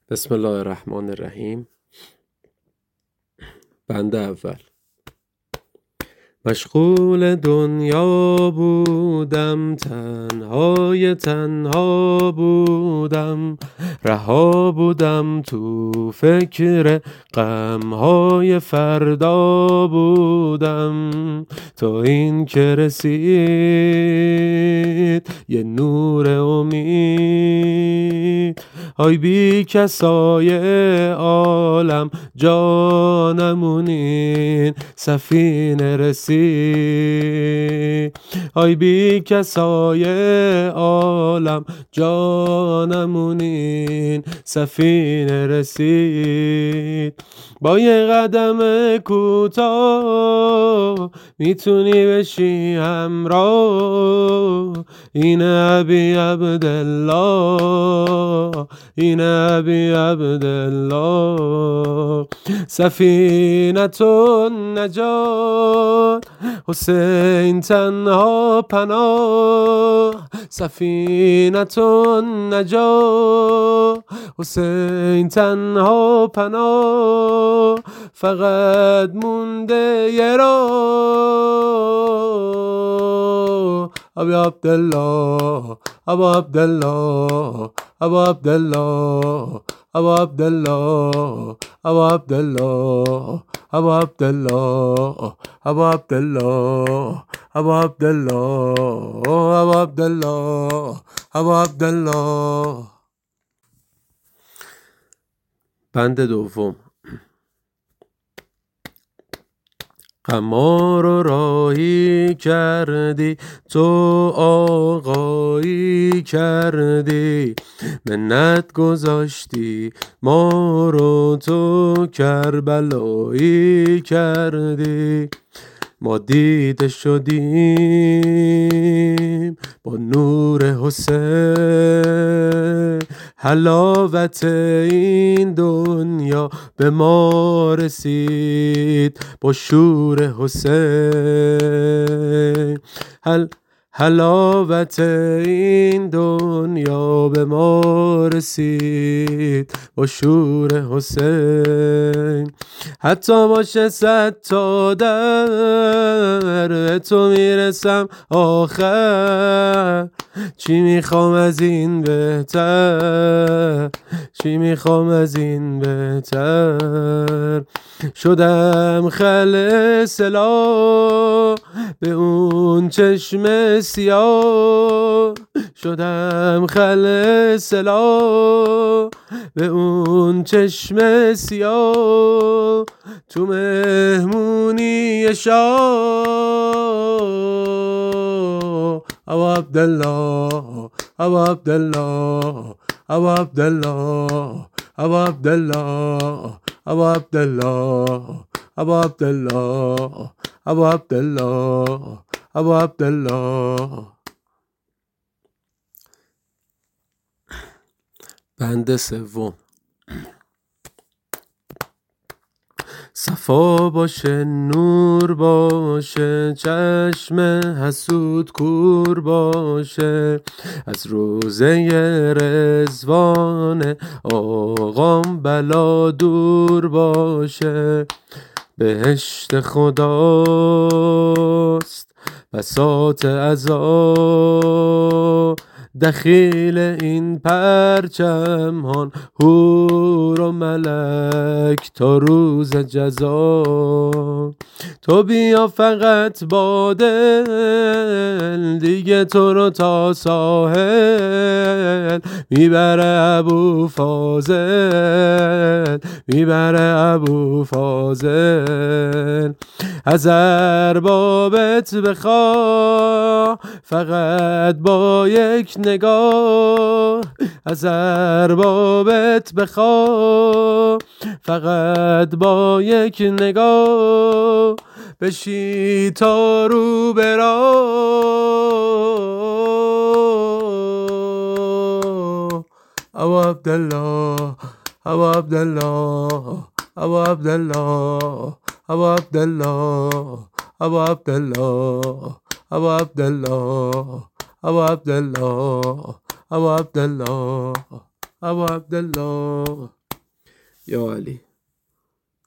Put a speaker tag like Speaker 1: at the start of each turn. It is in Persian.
Speaker 1: بسم الله الرحمن الرحیم. بند اول. مشغول دنیا بودم، تنها بودم، رها بودم تو فکر غمهای فردا بودم، تا این که رسید یه نور امید. های بی کسای عالم جانمونین سفینه رسید. های بی کسای عالم جانمونین سفینه رسید. با یه قدم کوتاه میتونی بشی همراه. این ابی عبدالله، این ابی عبدالله. سفینة النجات، حسین تنها پناه. سفینة النجات، حسین تنها پناه. فقط مونده یه راه. ابی عبدالله، ابا عبدالله، ابا عبدالله، ابا عبدالله، ابا عبدالله، ابا عبدالله، ابا عبدالله، ابا عبدالله، ابا عبدالله، ابا عبدالله. بند دوم. غما رو راهی کردی، تو آقایی کردی، منت گذاشتی ما رو تو کربلایی کردی. ما دیده شدیم با نور حسین، حلاوت این دنیا به ما رسید با شور حسین. حلاوت این دنیا به ما رسید با شور حسین. حتی باشه 100 تا در تو میرسم آخر. چی میخوام از این بهتر، چی میخوام از این بهتر. شدم خل سلا به اون چشم سیاه. شدم خل سلا به اون چشم سیاه. تو مهمونی شاه. ابا عبدالله، ابا عبدالله، ابا عبدالله، ابا عبدالله، ابا عبدالله، ابا عبدالله، ابا عبدالله، ابا عبدالله. بند سوم. صفا باشه نور باشه، چشم حسود کور باشه. از روزه رضوان آقام بلا دور باشه. بهشت خداست بساط عزا، دخیل این پرچم هان حور و ملک تا روز جزا. تو بیا فقط با دل، دیگه تو رو تا ساحل میبره ابو فاضل، میبره ابو فاضل. از اربابت بخواه فقط با یک نگاه. از اربابت بخواه فقط با یک نگاه. بشی تا رو برا. ابا عبدالله، ابا عبدالله، ابا عبدالله، ابا عبدالله، ابا عبدالله، ابا عبدالله، ابا عبدالله، ابا عبدالله، ابا عبدالله. یا علی.